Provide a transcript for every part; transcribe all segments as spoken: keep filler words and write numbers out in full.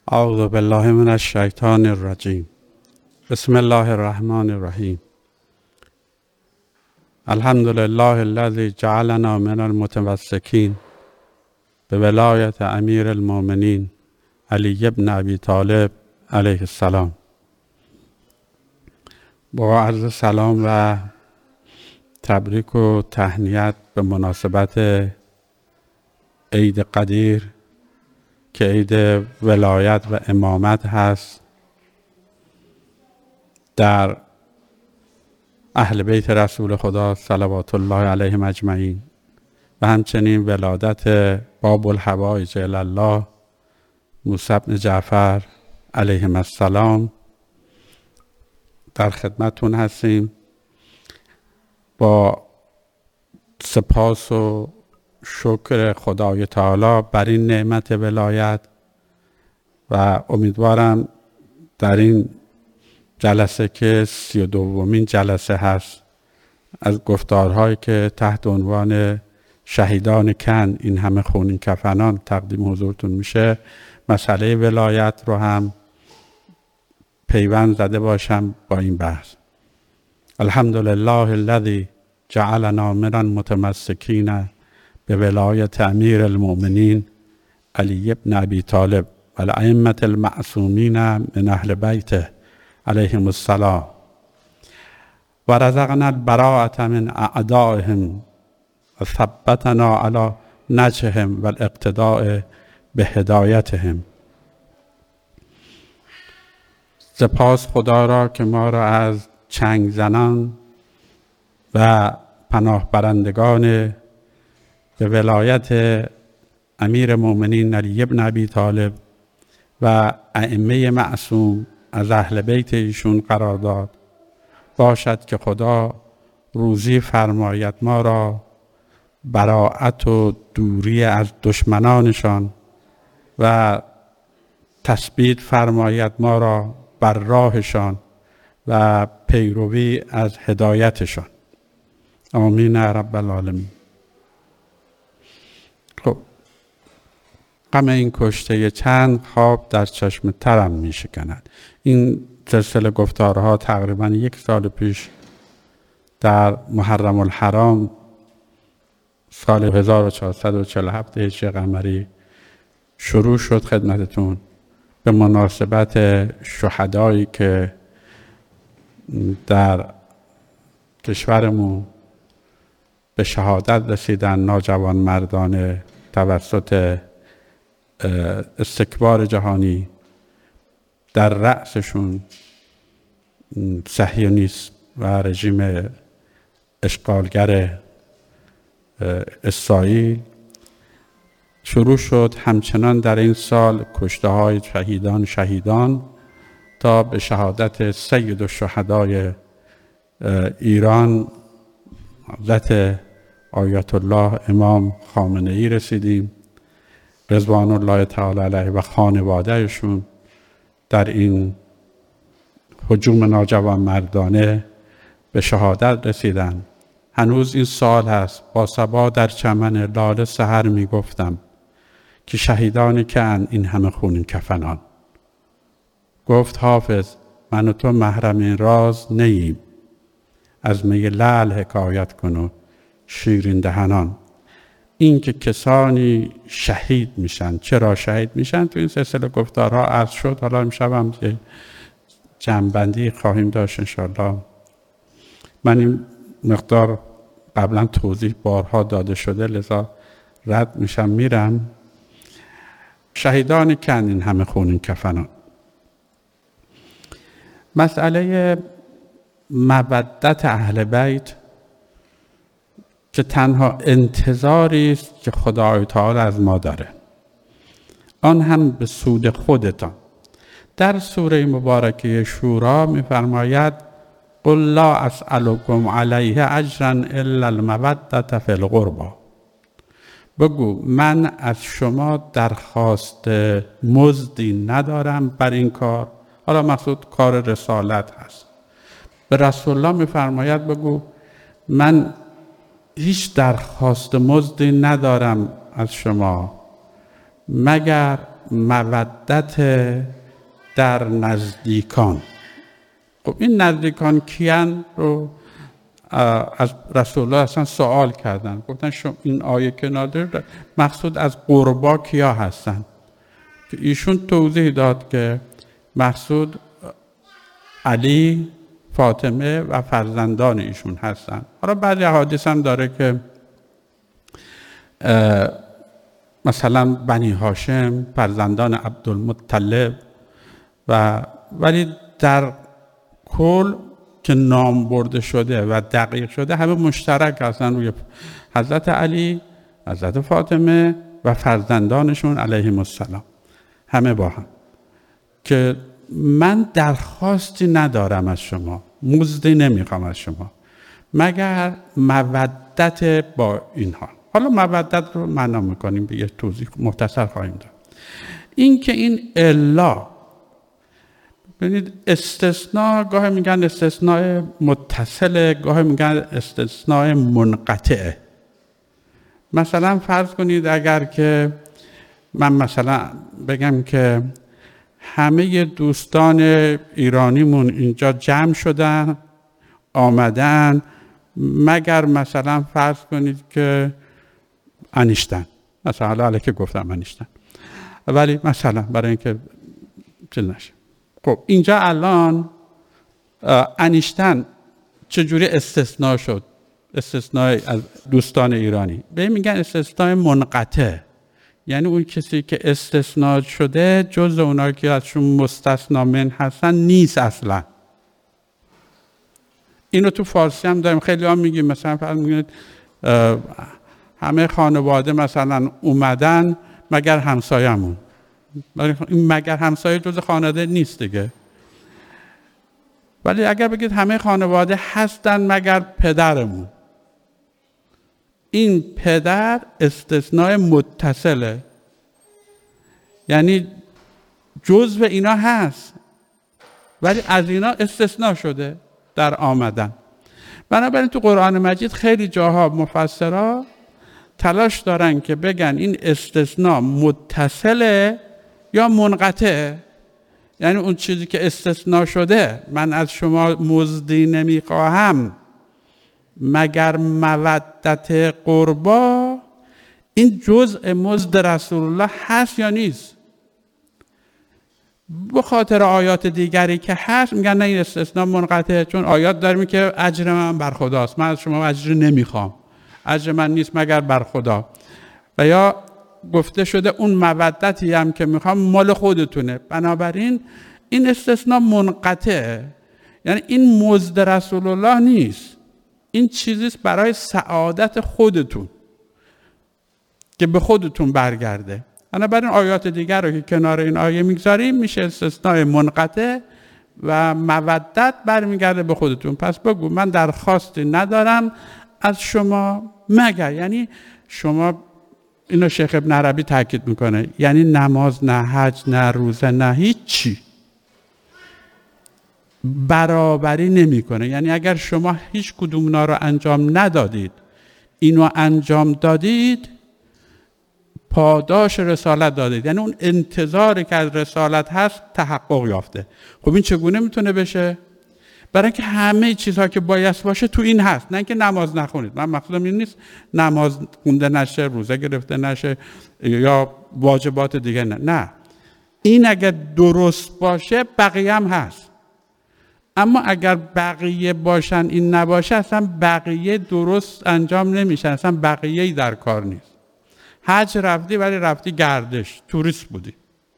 اعوذ بالله من الشیطان الرجیم. بسم الله الرحمن الرحیم. الحمد لله الذي جعلنا من المتمسکین بولایت امیر المؤمنین علی بن ابی طالب علیه السلام. با عرض سلام و تبریک و تهنیت به مناسبت عید قدیر که عید ولایت و امامت هست در اهل بیت رسول خدا صلوات الله علیهم اجمعین و همچنین ولادت باب الحوائج الی الله موسی بن جعفر علیهم السلام در خدمتون هستیم. با سپاس و شکر خدای تعالی بر این نعمت ولایت و امیدوارم در این جلسه که سی و دومین جلسه هست از گفتارهایی که تحت عنوان شهیدان کن این همه خونین کفنان تقدیم حضورتون میشه مسئله ولایت رو هم پیوند زده باشم با این بحث. الحمد لله الذی جعلنا من المتمسکین به ولایت امیر المؤمنین علی بن ابی طالب و الائمة المعصومین من اهل بیته علیهم السلام و رزقنا البراءة من اعدائهم و ثبتنا علی نجهم و الاقتداء به هدایتهم. سپاس خدا را که ما را از چنگ زنان و پناه برندگان به ولایت امیر مومنین علی بن ابی طالب و ائمه معصوم از اهل بیت ایشون قرار داد. باشد که خدا روزی فرماید ما را براءت و دوری از دشمنانشان و تثبیت فرماید ما را بر راهشان و پیروی از هدایتشان. آمین رب العالمین. خب غم این کشته چند خواب در چشم ترم می شکند. این سلسله گفتارها تقریبا یک سال پیش در محرم الحرام سال هزار و چهارصد و چهل و هفت هجری قمری شروع شد خدمتتون به مناسبت شهدایی که در کشورمون به شهادت رسیدن، ناجوان مردان توسط استکبار جهانی، در رأسشون صهیونیسم و رژیم اشغالگر اسرائیل شروع شد. همچنان در این سال کشته های شهیدان شهیدان تا به شهادت سید الشهدای ایران حضرت آیت الله امام خامنه ای رسیدیم رضوان الله تعالی علیه و خانوادهشون در این هجوم ناجوان مردانه به شهادت رسیدن. هنوز این سال هست با صبا در چمن لاله سحر می گفتم که شهیدانی که ان این همه خونین کفنان. گفت حافظ من و تو محرم این راز نییم، از می لعل حکایت کن و شیرین دهنان. این که کسانی شهید میشن، چرا شهید میشن تو این سلسله گفتارها عرض شد. حالا امشب هم جمع‌بندی خواهیم داشت انشاءالله. من این مقدار قبلا توضیح بارها داده شده لذا رد میشم میرم. شهیدانی کن این همه خونین کفنان. مسئله مودت اهل بیت که تنها انتظاری است که خدای تعالی از ما داره، آن هم به سود خودتان. در سوره مبارکه شورا می‌فرماید قل لا اسألکم علیه اجرا الا المودة فی القربى. بگو من از شما درخواست مزدی ندارم بر این کار. حالا مقصود کار رسالت هست. به رسول الله می‌فرماید بگو من هیچ درخواست مزدی ندارم از شما مگر مودت در نزدیکان. خب این نزدیکان کیان رو از رسول الله اصلا سوال کردن، گفتن شما این آیه که نازل مقصود از قربا کیا هستن؟ که ایشون توضیح داد که مقصود علی، فاطمه و فرزندان ایشون هستن. حالا بعضی احادیث هم داره که مثلا بنی هاشم، فرزندان عبدالمطلب، و ولی در کل که نام برده شده و دقیق شده همه مشترک هستن روی حضرت علی، حضرت فاطمه و فرزندانشون علیهم السلام، همه با هم. که من درخواستی ندارم از شما، مزدی نمیخوام از شما مگر مودت با اینها. حالا مودت رو معنا میکنیم، به یه توضیح مختصر خواهیم داد. این که این الا، ببینید استثناء گاهی میگن استثناء متصل، گاهی میگن استثناء منقطعه. مثلا فرض کنید اگر که من مثلا بگم که همه دوستان ایرانیمون اینجا جمع شدن آمدن مگر مثلا فرض کنید که انیشتن، مثلا حالا علیه که گفتم انیشتن، ولی مثلا برای اینکه چیز نشه. خب اینجا الان انیشتن چجوری استثناء شد؟ استثناء از دوستان ایرانی به میگن استثناء منقطع، یعنی اون کسی که استثناء شده جز اونایی که ازشون مستثنا من هستن نیست اصلا. اینو تو فارسی هم داریم، خیلی هم میگیم مثلا فرض میگید همه خانواده مثلا اومدن مگر همسایه‌مون. این مگر همسایه جز خانواده نیست دیگه. ولی اگر بگید همه خانواده هستن مگر پدرمون، این پدر استثناء متصله، یعنی جزء اینا هست ولی از اینا استثناء شده در آمدن. بنابراین تو قرآن مجید خیلی جاها مفسرها تلاش دارن که بگن این استثناء متصله یا منقطعه، یعنی اون چیزی که استثناء شده من از شما مزدی نمیخواهم مگر مودت قربا، این جزء مزد رسول الله هست یا نیست؟ به خاطر آیات دیگری که هست میگن نه این استثناء منقطعه، چون آیات داریم که اجر من بر خداست، من از شما اجر نمیخوام، اجر من نیست مگر بر خدا. و یا گفته شده اون مودتی هم که میخوام مال خودتونه، بنابراین این استثناء منقطعه، یعنی این مزد رسول الله نیست، این چیزیست برای سعادت خودتون که به خودتون برگرده. بنابراین آیات دیگر رو که کنار این آیه میگذاریم میشه استثناء منقطع و مودت برمیگرده به خودتون. پس بگو من درخواستی ندارم از شما مگر، یعنی شما، اینو شیخ ابن عربی تاکید میکنه، یعنی نماز نه، حج نه، روزه نه، هیچی برابری نمیکنه. یعنی اگر شما هیچ کدوم اونا رو انجام ندادید اینو انجام دادید پاداش رسالت دادید، یعنی اون انتظاری که از رسالت هست تحقق یافته. خب این چگونه میتونه بشه؟ برای اینکه همه چیزها که باید باشه تو این هست، نه اینکه نماز نخونید. من مقصودم این نیست نماز خونده نشه، روزه گرفته نشه یا واجبات دیگه، نه نه، این اگر درست باشه بقیه هم هست. اما اگر بقیه باشن این نباشه اصلا بقیه درست انجام نمیشن، اصلا بقیه‌ای در کار نیست. حج رفتی ولی رفتی گردش، توریست بودی.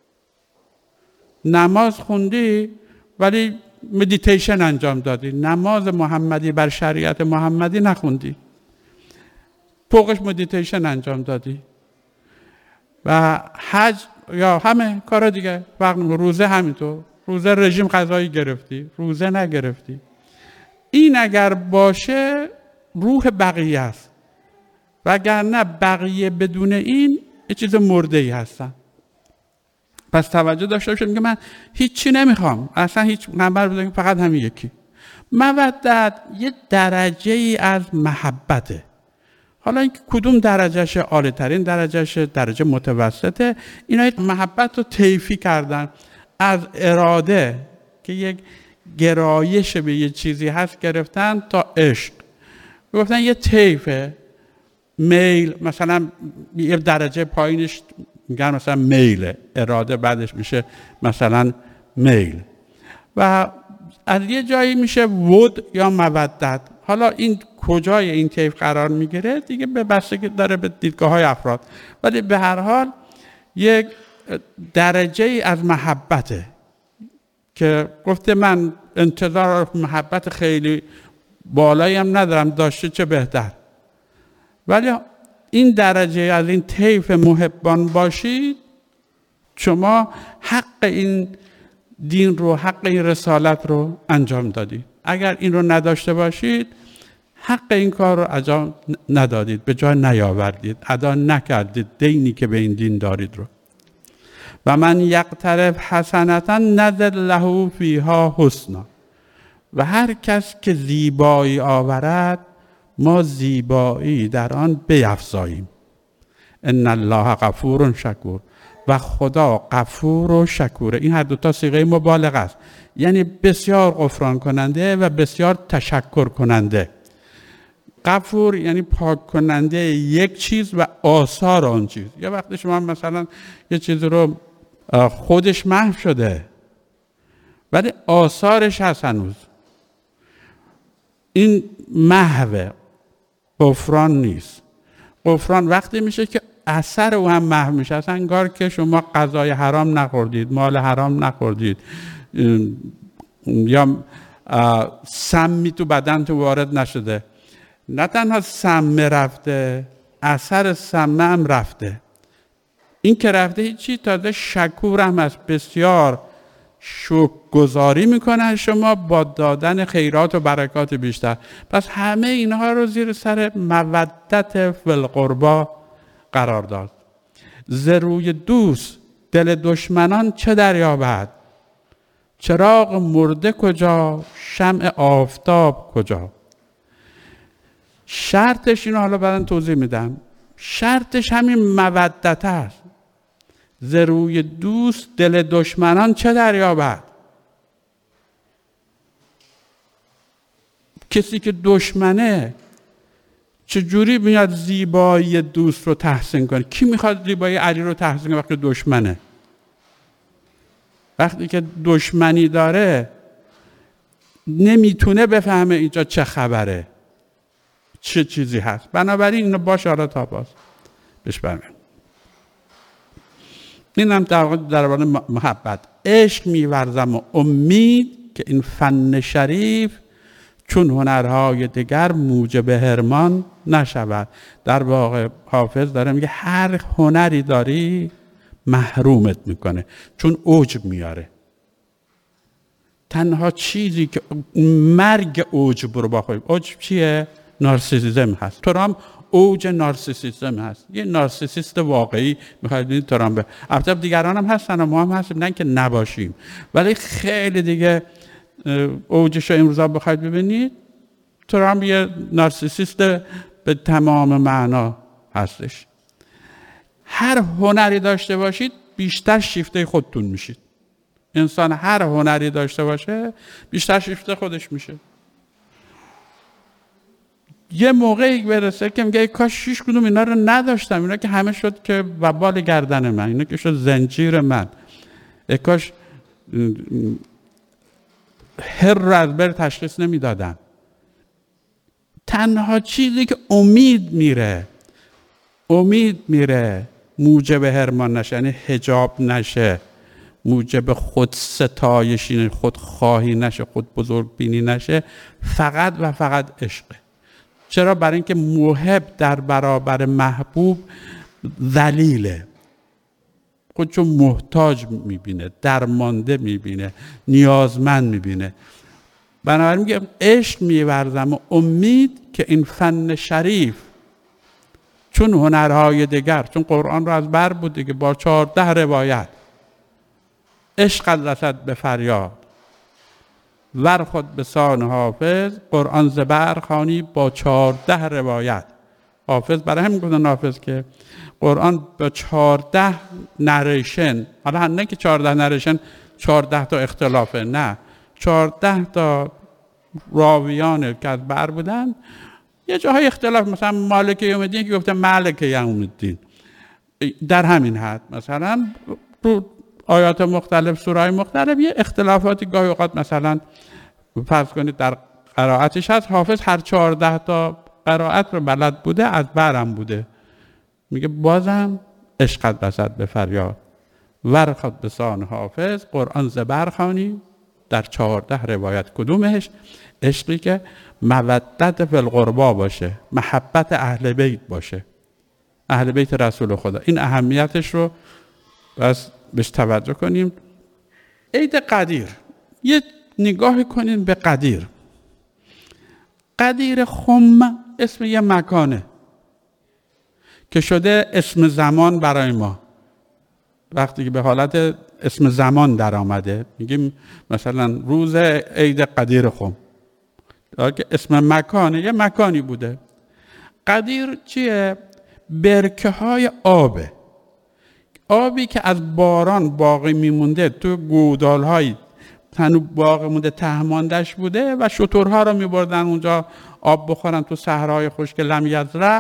نماز خوندی ولی مدیتیشن انجام دادی، نماز محمدی بر شریعت محمدی نخوندی، فوقش مدیتیشن انجام دادی. و حج یا همه کارا دیگه، وقت روزه همینطور، روزه رژیم غذایی گرفتی، روزه نگرفتی. این اگر باشه روح بقیه است، وگرنه بقیه بدون این یه چیز مرده ای هستن. پس توجه داشته باشید، میگه من هیچی نمیخوام، اصلا هیچ نمبر بودم، فقط همین یکی. مودت یه درجه ای از محبته. حالا این کدوم درجهش، عالی ترین درجهش، درجه متوسطه، اینا محبت رو طیفی کردن. از اراده که یک گرایش به یه چیزی هست گرفتن تا عشق. گفتن یه طیفه میل، مثلا یه درجه پایینش میگن مثلا میل، اراده بعدش میشه مثلا میل، و از یه جایی میشه ود یا مودت. حالا این کجای این طیف قرار میگیره دیگه به بستگی داره به دیدگاه های افراد، ولی به هر حال یک درجه ای از محبته که گفته من انتظار محبت خیلی بالایی هم ندارم، داشته چه بهتر، ولی این درجه از این طیف محبان باشید، شما حق این دین رو، حق این رسالت رو انجام دادید. اگر این رو نداشته باشید، حق این کار رو انجام ندادید، به جای نیاوردید، ادا نکردید دینی که به این دین دارید رو. و من یقترف حسنتا نزد له فیها حسنا، و هر کس که زیبایی آورد ما زیبایی در آن بیفزاییم. ان الله غفور شکور، و خدا غفور و شکوره. این هر دو تا صیغه مبالغه است، یعنی بسیار غفران کننده و بسیار تشکر کننده. غفور یعنی پاک کننده یک چیز و آثار آن چیز. یا وقتی شما مثلا یه چیز رو خودش محو شده ولی آثارش هست هنوز، این محو، غفران نیست. غفران وقتی میشه که اثر او هم محو میشه، اصلا انگار که شما غذای حرام نخوردید، مال حرام نخوردید، یا سمی تو بدن تو وارد نشده. نه تنها سم رفته، اثر سم هم رفته. این که رفته هیچی، تازه شکور هم هست، بسیار شکرگزاری میکنن شما با دادن خیرات و برکات بیشتر. پس همه اینها رو زیر سر مودت فی القربا قرار داد. ز روی دوست دل دشمنان چه دریابد، چراغ مرده کجا، شمع آفتاب کجا. شرطش اینو حالا بعداً توضیح میدم، شرطش همین مودت است. ز روی دوست دل دشمنان چه دریابد. کسی که دشمنه چجوری میاد زیبایی دوست رو تحسین کنه؟ کی میخواد زیبایی علی رو تحسین کنه وقتی دشمنه؟ وقتی که دشمنی داره نمیتونه بفهمه اینجا چه خبره، چه چیزی هست. بنابراین اینو باشه حالا تا باز بهش برمیم. این هم در واقع درباره محبت. عشق می‌ورزم و امید که این فن شریف چون هنرهای دیگر موجب حرمان نشود. در واقع حافظ داره میگه هر هنری داری محرومت میکنه، چون عجب میاره. تنها چیزی که مرگ عجب رو با خود، عجب چیه؟ نارسیسیسم هست. ترامپ اوج نارسیسیسم هست، یه نارسیسیست واقعی میخواید ببینید ترامپ. البته دیگران هم هستن و ما هم هستیم، نه که نباشیم، ولی خیلی دیگه اوجش رو امروزا بخواید ببینید، ترامپ یه نارسیسیست به تمام معنا هستش. هر هنری داشته باشید بیشتر شیفته خودتون میشید. انسان هر هنری داشته باشه بیشتر شیفته خودش میشه. یه موقعی برسه که میگه کاش شیش کدوم اینا رو نداشتم، اینا که همه شد که وبال گردن من، اینا که شد زنجیر من، کاش هر رو از بر تشخیص نمیدادم. تنها چیزی که امید میره امید میره موجب حرمان نشه، یعنی حجاب نشه، موجب خود ستایشی، خود خواهی نشه، خود بزرگ بینی نشه، فقط و فقط عشقه. چرا؟ برای اینکه محب در برابر محبوب ذلیله، خودشو محتاج میبینه، درمانده میبینه، نیازمند میبینه. بنابراین میگه عشق میورزم و امید که این فن شریف چون هنرهای دیگر، چون قرآن رو از بر بود دیگه، با چهارده روایت، عشق از رسد به فریاد ور خود به سان حافظ، قرآن زبر خوانی با چهارده روایت. حافظ برای همین گفتن حافظ که قرآن با چهارده نریشن، حالا نه که چهارده نریشن چهارده تا اختلافه، نه، چهارده تا راویان که از بر بودن، یه جاهای اختلاف، مثلا مالک یوم الدین که گفته مالک یوم الدین، در همین حد مثلا تو آیات مختلف سورهای مختلف یه اختلافاتی گاهی اوقات مثلا فرض کنید در قرائتش هست، حافظ هر چهارده تا قرائت رو بلد بوده، از برم بوده، میگه بازم عشقت رسد به فریاد ورخت بسان حافظ، قرآن زبر خوانی در چهارده روایت، کدومش؟ عشقی که مودت فی القربا باشه، محبت اهل بیت باشه، اهل بیت رسول خدا. این اهمیتش رو بس بهش توجه کنیم. عید قدیر، یه نگاه کنین به قدیر. قدیر خم اسم یه مکانه که شده اسم زمان برای ما. وقتی که به حالت اسم زمان در آمده میگیم مثلا روز عید قدیر خم، که اسم مکانه، یه مکانی بوده. قدیر چیه؟ برکه های آبه، آبی که از باران باقی میمونده تو گودال های تنو باقی مونده، تهماندش بوده و شترها رو میبردن اونجا آب بخورن تو صحرای خشک لم یزرع،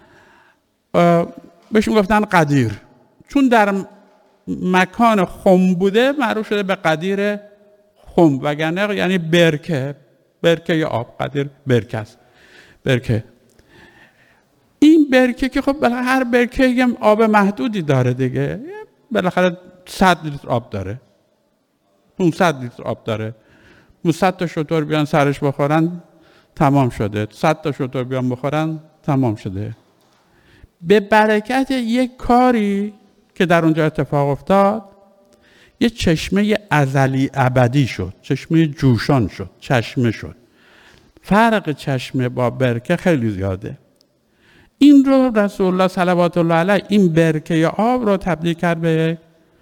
بهش میگفتن قدیر. چون در مکان خم بوده معروف شده به قدیر خم، وگرنه یعنی برکه، برکه یا آب، قدیر برکه است، برکه. این برکه که خب بالاخره هر برکه یه آب محدودی داره دیگه، بالاخره صد لیتر آب داره، پانصد لیتر آب داره، صد تا شتر بیان سرش بخورن تمام شده، صد تا شتر بیان بخورن تمام شده. به برکت یک کاری که در اونجا اتفاق افتاد، یه چشمه ازلی ابدی شد، چشمه جوشان شد، چشمه شد. فرق چشمه با برکه خیلی زیاده. این رو رسول الله صلوات الله علیه این برکه آب رو تبدیل کرد به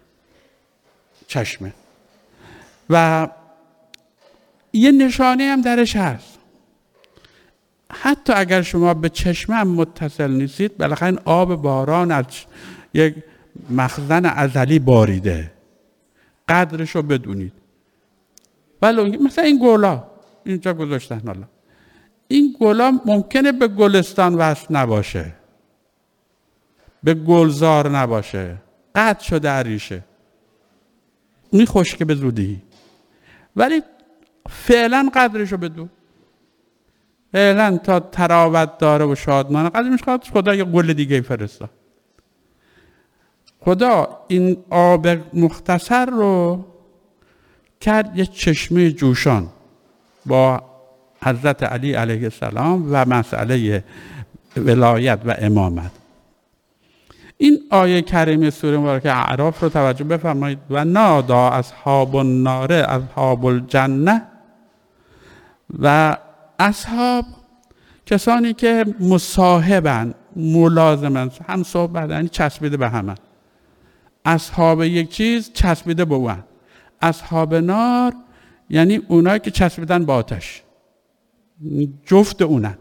چشمه و یه نشانه هم درش هست. حتی اگر شما به چشمه هم متصل نیستید، بالاخره این آب باران از یک مخزن ازلی باریده، قدرش رو بدونید. ولی مثلا این گلا اینجا گذاشتن، حالا این گلا ممکنه به گلستان وصل نباشه، به گلزار نباشه، قطع شده عریشه، میخشکه به زودی، ولی فعلا قدرشو بدون، فعلا تا تراوت داره و شادمانه قدرش خواهد خدا یه گل دیگه فرستاد. خدا این آب مختصر رو کرد یه چشمه جوشان با حضرت علی علیه السلام و مسئله ولایت و امامت. این آیه کریمه سوره مبارکه اعراف رو توجه بفرمایید. و نادا اصحاب النار اصحاب الجنه، و اصحاب کسانی که مصاحبن، ملازمن، هم صحبت، یعنی چسبیده به همه. اصحاب یک چیز چسبیده به اون. اصحاب نار یعنی اونایی که چسبیدن به آتش، جفت اونن.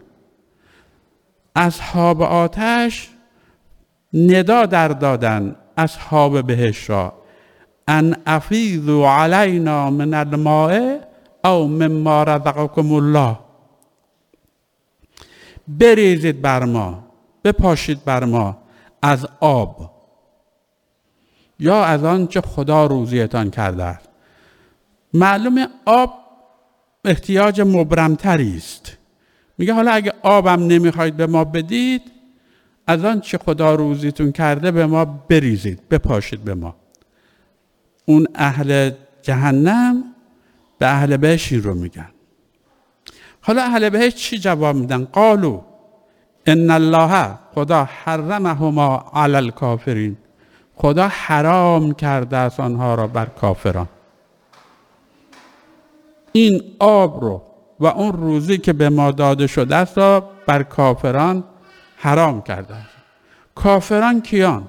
اصحاب آتش ندا در دادن اصحاب بهشت را ان افیضوا علینا من الماء او مما رزقکم الله، بریزید بر ما، بپاشید بر ما از آب یا از آنچه خدا روزیتان کرده است. معلومه آب احتیاج مبرمتری است. میگه حالا اگه آبم نمیخواید به ما بدید، از آن چه خدا روزیتون کرده به ما بریزید، بپاشید به ما. اون اهل جهنم به اهل بهشت این رو میگن. حالا اهل بهشت چی جواب میدن؟ قالو ان الله، خدا حرمهما علی الکافرین، خدا حرام کرده است آنها را بر کافران. این آب رو و اون روزی که به ما داده شده است را بر کافران حرام کرده است. کافران کیان؟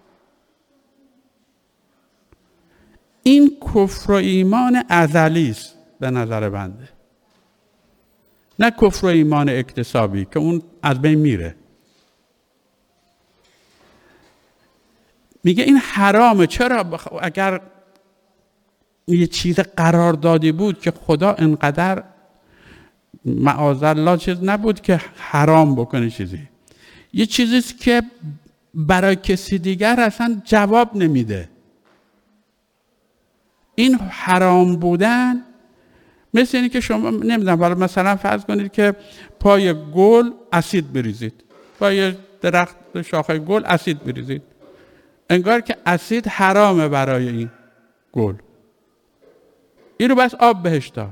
این کفر و ایمان ازلی است به نظر بنده، نه کفر و ایمان اکتسابی که اون از بین میره. میگه این حرامه. چرا؟ بخ... اگر یه چیز قراردادی بود که خدا انقدر معاذالله چیز نبود که حرام بکنه چیزی، یه چیزیست که برای کسی دیگر اصلا جواب نمیده. این حرام بودن مثل اینه که شما نمیدونم ولی مثلا فرض کنید که پای گل اسید بریزید، پای درخت شاخه گل اسید بریزید، انگار که اسید حرامه برای این گل، این رو بس آب بهش داد.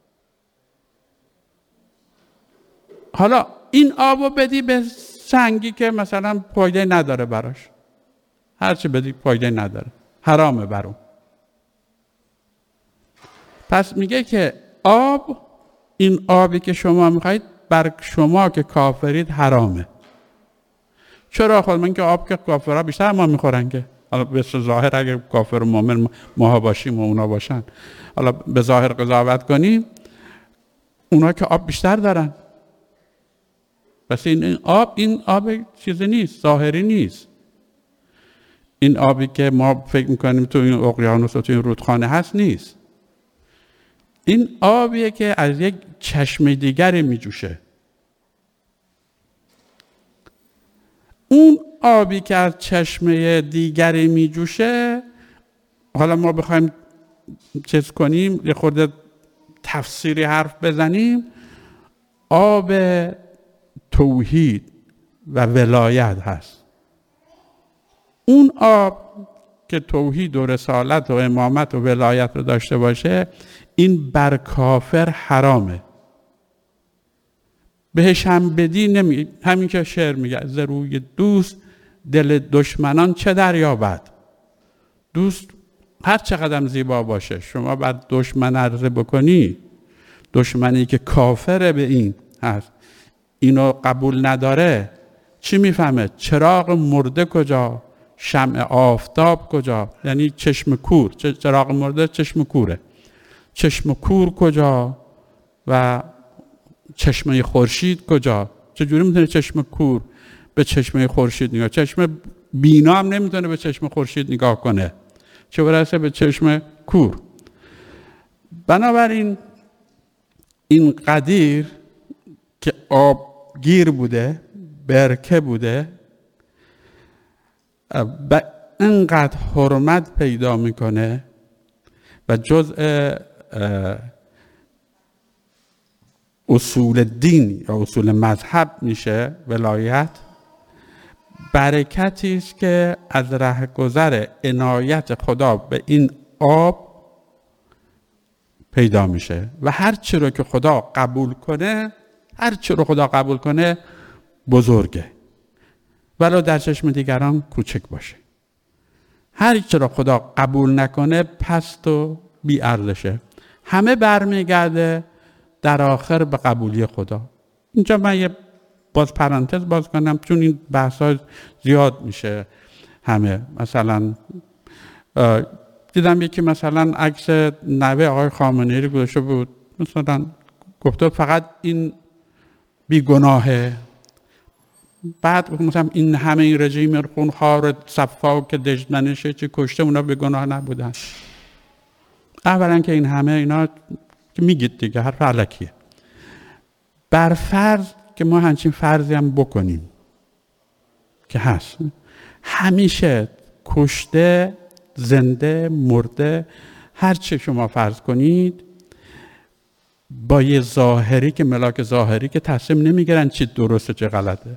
حالا این آب رو بدی به سنگی که مثلا فایده نداره براش، هرچی بدی فایده نداره، حرامه برون. پس میگه که آب، این آبی که شما میخواید بر شما که کافرید حرامه. چرا؟ خود من که آب که کافرها بیشتر ما میخورن که، حالا به ظاهر اگر کافر و مؤمن ماها باشیم و اونا باشن، حالا به ظاهر قضاوت کنیم، اونا که آب بیشتر دارن. پس این آب، این آب چیزی نیست، ظاهری نیست. این آبی که ما فکر میکنیم تو این اقیانوس و تو این رودخانه هست نیست. این آبیه که از یک چشمه دیگری میجوشه. اون آبی که از چشمه دیگری میجوشه، حالا ما بخوایم چیز کنیم، یه خورده تفسیری حرف بزنیم، آب توحید و ولایت هست. اون آب که توحید و رسالت و امامت و ولایت رو داشته باشه، این بر کافر حرامه. بهش هم بدی نمی، همین که شعر میگه ز روی دوست دل دشمنان چه دریابد. دوست هر چقدر زیبا باشه، شما بعد دشمن عرضه بکنی، دشمنی که کافر به این هست، اینو قبول نداره، چی میفهمه؟ چراغ مرده کجا، شمع آفتاب کجا؟ یعنی چشم کور. چراغ مرده چشم کوره. چشم کور کجا و چشمه خورشید کجا؟ چجوری میتونه چشم کور به چشمه خورشید نگاه؟ چشم بینا هم نمیتونه به چشم خورشید نگاه کنه، چه برسه به چشم کور. بنابراین این قدیر که آبگیر بوده، برکه بوده و اینقدر حرمت پیدا میکنه و جزء اصول دین یا اصول مذهب میشه. ولایت برکتی است که از رهگذر عنایت خدا به این آب پیدا میشه و هر چی رو که خدا قبول کنه، هر چی رو خدا قبول کنه بزرگه، ولو در چشم دیگران کوچک باشه. هر چی رو خدا قبول نکنه پست و بی ارزشه. همه برمیگرده در آخر به قبولی خدا. اینجا من یه باز پرانتز باز کنم، چون این بحث‌ها زیاد میشه. همه مثلا دیدم یکی مثلا عکس نوه آقای خامنه‌ای رو گذاشته بود، مثلا گفته فقط این بیگناهه. بعد مثلا این همه این رژیم خونخوار صفاک که دژمنشه چه کشته، اونا بیگناه نبودن. اولا که این همه اینا که میگید دیگه حرف علکیه. بر فرض که ما همچین فرضی هم بکنیم که هست، همیشه کشته، زنده، مرده، هر چه شما فرض کنید، با یه ظاهری که ملاک ظاهری که تصمیم نمیگیرن چی درسته چه غلطه.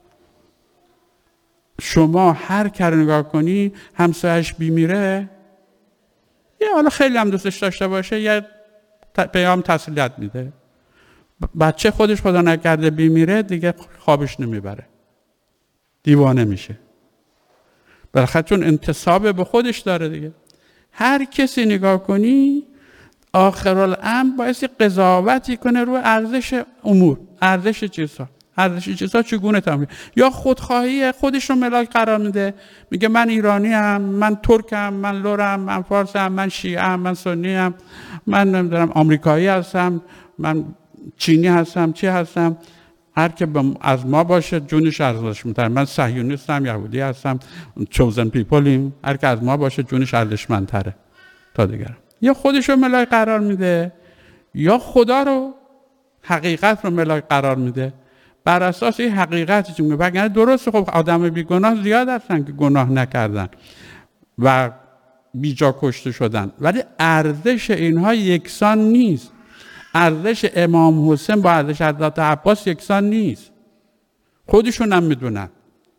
شما هر کار نگاه کنی، همسایش بیمیره، یه حالا خیلی هم دوستش داشته باشه، یه پیام تسلیت میده. بچه خودش خدا نکرده بیمیره، دیگه خوابش نمیبره، دیوانه میشه. بالاخره چون انتساب به خودش داره دیگه. هر کسی نگاه کنی آخرالامر باعث قضاوتی کنه رو ارزش امور، ارزش چیزها. ارزش چیزها چگونه تعیین؟ یا خودخواهی خودش رو ملاک قرار میده، میگه من ایرانی ام، من ترکم، من لورم، من فارسم، من شیعه ام، من سنی ام، من نمیدونم آمریکایی هستم، من چینی هستم، چی هستم. هر که از ما باشه جونش ارزشمندتره. من صهیونیستم، یهودی هستم، chosen peopleیم، هر که از ما باشه جونش ارزشمندتره تا دیگران. یا خودش رو ملاک قرار میده یا خدا رو، حقیقت رو ملاک قرار میده. بر اساس این حقیقتی که میگه وگرنه درسته، خب آدم بیگناه زیاد هستن که گناه نکردن و بیجا کشته شدن، ولی ارزش اینها یکسان نیست. ارزش امام حسین با ارزش حضرت عباس یکسان نیست. خودشون هم میدونن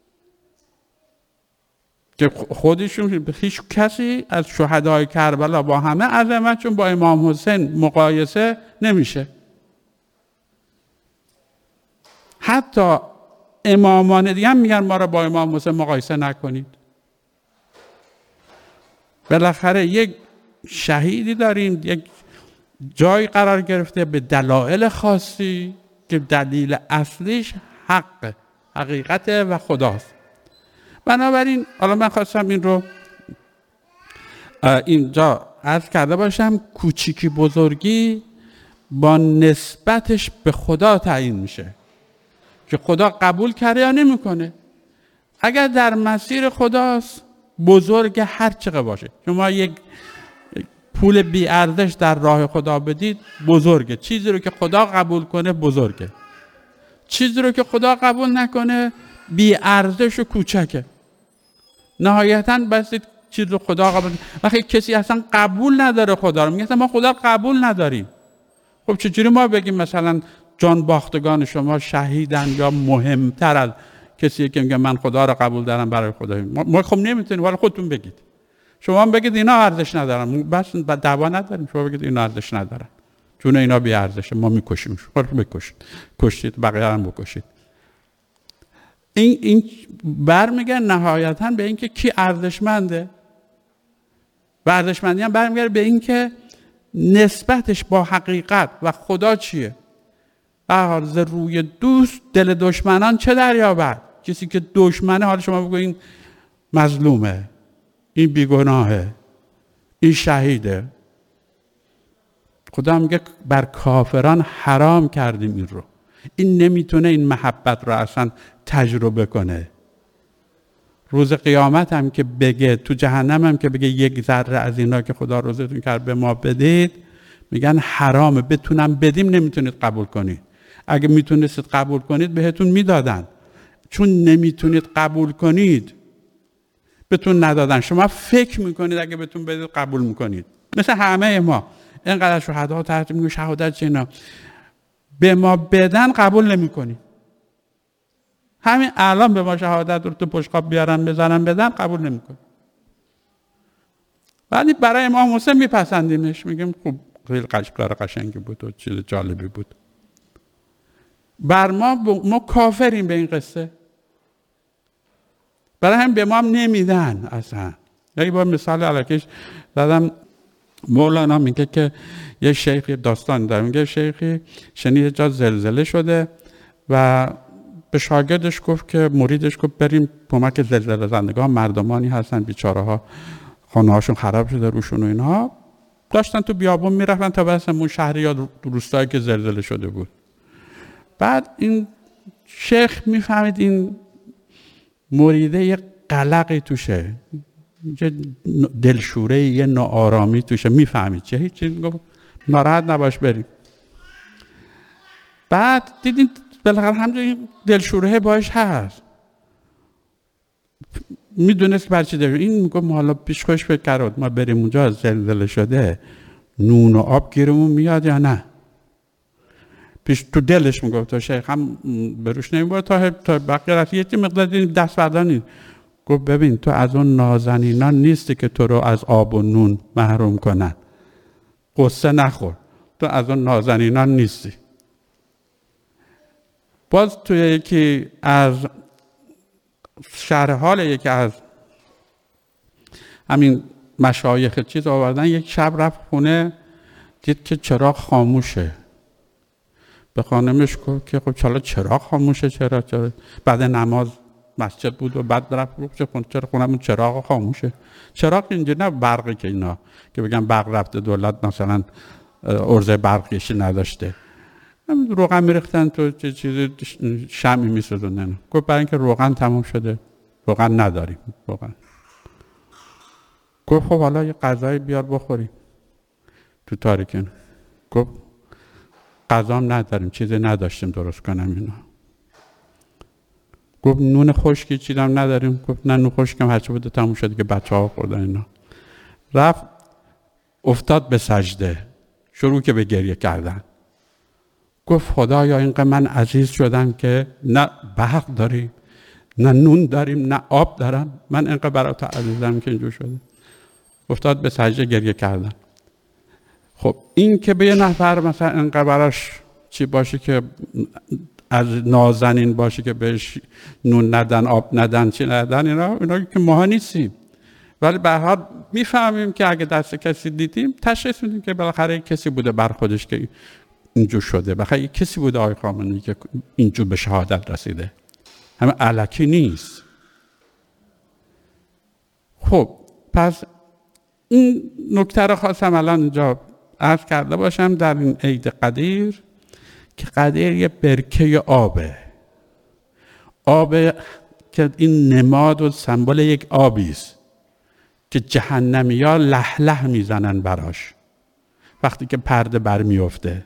که خودشون هیچ کسی از شهدای کربلا با همه عظمتشون با امام حسین مقایسه نمیشه. حتی امامان دیگه هم میگن ما را با امام حسین مقایسه نکنید. بالاخره یک شهیدی داریم، یک جای قرار گرفته به دلایل خاصی که دلیل اصلیش حق، حقیقت و خداست. بنابراین حالا من خواستم این رو اینجا عرض کرده باشم. کوچیکی بزرگی با نسبتش به خدا تعیین میشه که خدا قبول کرده یا نمیکنه. اگر در مسیر خداست بزرگ هر چقدر باشه، شما یک پول بی ارزش در راه خدا بدید بزرگه. چیزی رو که خدا قبول کنه بزرگه، چیزی رو که خدا قبول نکنه بی ارزش و کوچکه. نهایتاً بس چیز رو خدا قبول. وقتی کسی اصلا قبول نداره خدا رو، میگه ما خدا رو قبول نداریم، خب چجوری ما بگیم مثلا جان باختگان شما شهیدن یا مهمتر از کسی که میگه من خدا رو قبول دارم برای خدا؟ ما خب نمیتونیم، ولی خودتون بگید. شما هم بگید اینا ارزش ندارن، بس دعوا نداریم. شما بگید اینا ارزش ندارن، چون اینا بی ارزشه، ما میکشیمش. خب بکشید، کشید، بقیه هم بکشید. این این برمیگرده نهایتاً به اینکه کی ارزشمنده. و ارزشمندی هم برمیگرده به اینکه نسبتش با حقیقت و خدا چیه. بهار ز روی دوست دل دشمنان چه دریابد. کسی که دشمنه، حالا شما بگو این مظلومه، این بیگناهه، این شهیده. خدا میگه بر کافران حرام کردیم این رو. این نمیتونه این محبت رو اصلا تجربه کنه. روز قیامت هم که بگه، تو جهنم هم که بگه یک ذره از اینا که خدا روزتون کرد به ما بدید، میگن حرامه، بتونم بدیم نمیتونید قبول کنید. اگه میتونستید قبول کنید بهتون میدادن، چون نمیتونید قبول کنید بهتون ندادن. شما فکر میکنید اگه بهتون بدید قبول میکنید. مثل همه ما اینقدر شهدا تحت میگه شهادت چینا به ما بدن قبول نمیکنید. همین الان به ما شهادت رو تو پشتقاب بیارن بزنن بدن قبول نمیکنید. ولی برای امام حسین میپسندیمش، میگیم خب خیلی کار قشنگی بود و چیز جالبی بود. بر ما ما کافریم به این قصه، برای هم به ما هم نمیدن اصلا. یکی با مثال علاکش دادم، مولانا میگه که یه شیخی داستان داره، میگه شیخی شنید جا زلزله شده و به شاگردش گفت که مریدش گفت بریم کمک زلزله زندگان، مردمانی هستن بیچاره ها خانه هاشون خراب شده روشون و اینها، داشتن تو بیابون میرفتن تا برسن اون شهری یا روستایی که زلزله شده بود. بعد این شیخ میفهمید این مریده یه قلقی توشه، یه دلشوره، یه ناآرامی توشه، میفهمید چه هیچ چیز. گفت ناراحت نباش بریم. بعد دیدین بالاخره همونجوری دلشوره باش هست، میدونست که برای چی داره. این میگه ما حالا پیش خوش فکر کرد ما بریم اونجا زلزله شده نون و آب گیرمون میاد یا نه. پیش تو دلش میگفت تا شیخ هم بروش نمیباره تا تا بقیه رفت یه مقدار دست بردن. گفت ببین تو از اون نازنینان نیستی که تو رو از آب و نون محروم کنن، قصه نخور، تو از اون نازنینان نیستی. باز توی یکی از شرح حال یکی از همین مشایخ چیز آوردن، یک شب رفت خونه دید که چراغ خاموشه. به خانمش گفت که خب چرا چراغ خاموشه؟ چرا چرا بعد نماز مسجد بود و بعد رفت گفت چرا خونمون چراغ خاموشه؟ چراغ اینجا نه برقی که اینا که بگن برق رفته دولت مثلا ارزه برقیشی نداشته. همین روغن میریختن تو چه چیزی شمعی میسوزوندن. گفت برای اینکه روغن تموم شده، روغن نداریم روغن. گفت خب حالا یه غذایی بیار بخوریم تو تاریکی. گفت غذام نداریم، چیزی نداشتیم درست کنم اینا. گفت نون خشکی چیزام نداریم. گفت نه نون خشکم هرچی بوده تموم شده که بچه ها خوردن اینا. رفت افتاد به سجده، شروع که به گریه کردن. گفت خدایا اینقدر من عزیز شدم که نه برق داریم، نه نون داریم، نه آب دارم، من اینقدر برات عزیزم که اینجور شده. افتاد به سجده گریه کردن. خب این که به یه نفر مثلا اینقدر براش چی باشه که از نازنین باشه که بهش نون ندن، آب ندن، چی ندن، اینا اینا که ماها نیستیم، ولی به هر حال میفهمیم که اگه دست کسی دیدیم تشخیص میدیم که بالاخره کسی بوده بر خودش که اینجور شده، بالاخره کسی بوده آقای خامنه‌ای که اینجور به شهادت رسیده، همه الکی نیست. خب پس این نکته رو خواستم الان اینجا عرض کرده باشم در این عید قدیر که قدیر یه برکه آبه، آب که این نماد و سمبل یک آبی است که جهنمی‌ها له له میزنن براش وقتی که پرده برمیفته.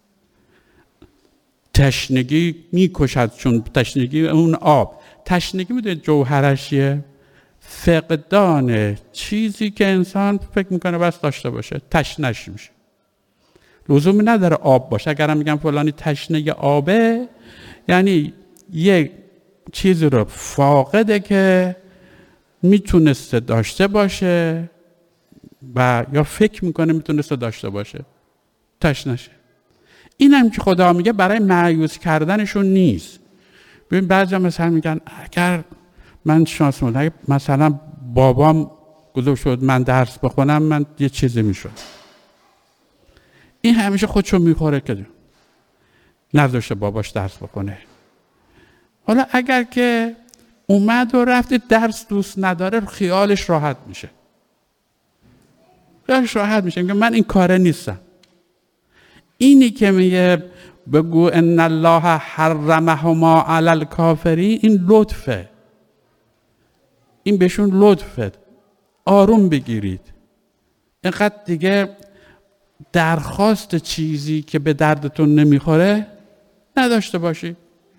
تشنگی میکشد، چون تشنگی اون آب، تشنگی میده جوهرشیه فقدان چیزی که انسان فکر میکنه بس داشته باشه، تشنش میشه. لزومی نداره آب باشه. اگرم میگم فلانی تشنه آبه، یعنی یک چیزی رو فاقده که میتونسته داشته باشه و یا فکر میکنه میتونسته داشته باشه، تشنشه. این هم که خدا میگه برای مایوس کردنشون نیست. ببین بعضی مثلا میگن اگر من شانس مندم، اگر مثلا بابام گذاشت شد من درس بخونم من یه چیزی میشد. این همیشه خودشو میخوره که نذاشته باباش درس بخونه. حالا اگر که اومد و رفت درس دوست نداره، خیالش راحت میشه. خیالش راحت میشه میگه من این کاره نیستم. اینی که میگه بگو ان الله حرمهما علی الکافرین، این لطفه، این بهشون لطفه. آروم بگیرید، اینقدر دیگه درخواست چیزی که به دردتون نمیخوره نداشته باشید.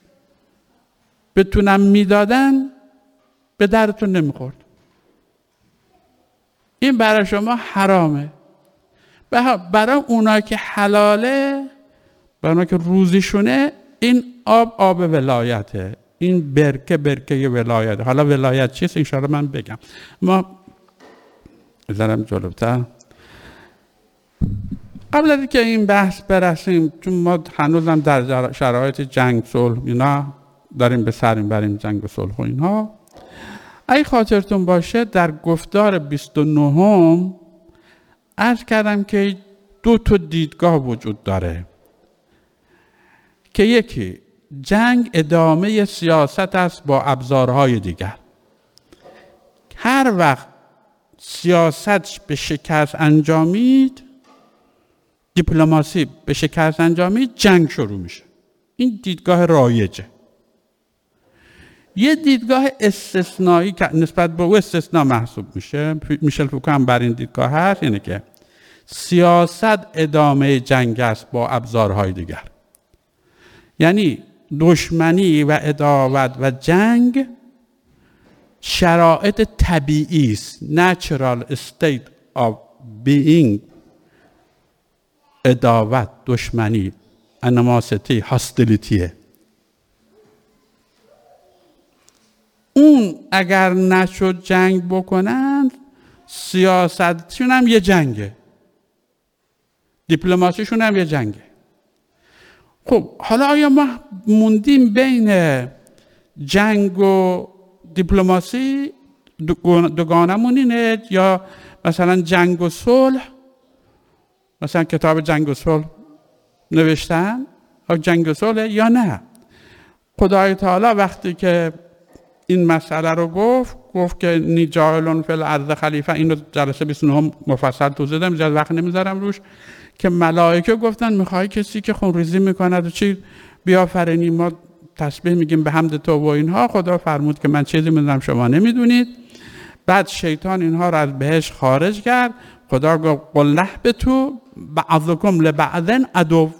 بتونم میدادن به دردتون نمیخورد. این برای شما حرامه. برای اونا که حلاله، برای اونا که روزیشونه، این آب آب ولایته، این برکه برکه ولایته. حالا ولایت چیست انشاءالله من بگم. ما بذارم جلوتر. قبل از اینکه این بحث برسیم، چون ما هنوزم در شرایط جنگ صلح اینا داریم به سر بریم، جنگ و صلح و اینها، اگه خاطرتون باشه در گفتار بیست و نهم عرض کردم که دو تا دیدگاه وجود داره که یکی جنگ ادامه سیاست است با ابزارهای دیگر. هر وقت سیاست به شکست انجامید، دیپلماسی به شکست انجامید، جنگ شروع میشه. این دیدگاه رایجه. یه دیدگاه استثنایی که نسبت به او استثناء محسوب میشه، میشل فوکو هم بر این دیدگاه هست، اینه که سیاست ادامه جنگ است با ابزارهای دیگر. یعنی دشمنی و عداوت و جنگ شرایط طبیعی است، natural state of being. عداوت، دشمنی، animosity، hostilityه. اون اگر نشد جنگ بکنن، سیاستشون هم یه جنگه، دیپلماسیشون هم یه جنگه. خب حالا آیا ما موندیم بین جنگ و دیپلماسی، دوگانمون اینه، یا مثلا جنگ و صلح، مثلا کتاب جنگ و صلح نوشتن او جنگ و صلح، یا نه؟ خدای تعالی وقتی که این مسئله رو گفت گفت که نی جاعلون فی الارض خلیفه، این رو جلسه بیست و نه مفصل توضیح دادم، زیاد وقت نمیذارم روش، که ملائکه گفتن میخوای کسی که خونریزی میکند و چی بیافرینی، ما تسبیح میگیم به حمد تو و اینها. خدا فرمود که من چیزی میدونم شما نمیدونید. بعد شیطان اینها را از بهشت خارج کرد. خدا گفت قل اهبطوا بعضکم لبعض عدو،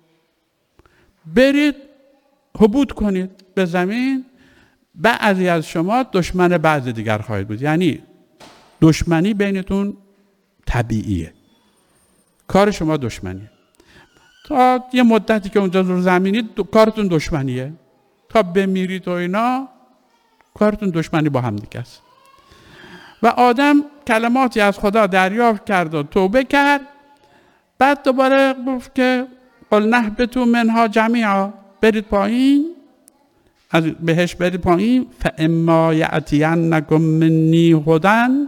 برید هبوط کنید به زمین، بعضی از شما دشمن بعض دیگر خواهید بود. یعنی دشمنی بینتون طبیعیه، کار شما دشمنیه. تا یه مدتی که اونجا رو زمینید کارتون دشمنیه، تا بمیرید و اینا کارتون دشمنی با هم دیگه است. و آدم کلماتی از خدا دریافت کرد و توبه کرد. بعد دوباره گفت که قل نهبطوا منها جمیعا، برید پایین از بهش، برید پایین. فاما یأتینکم منی هدی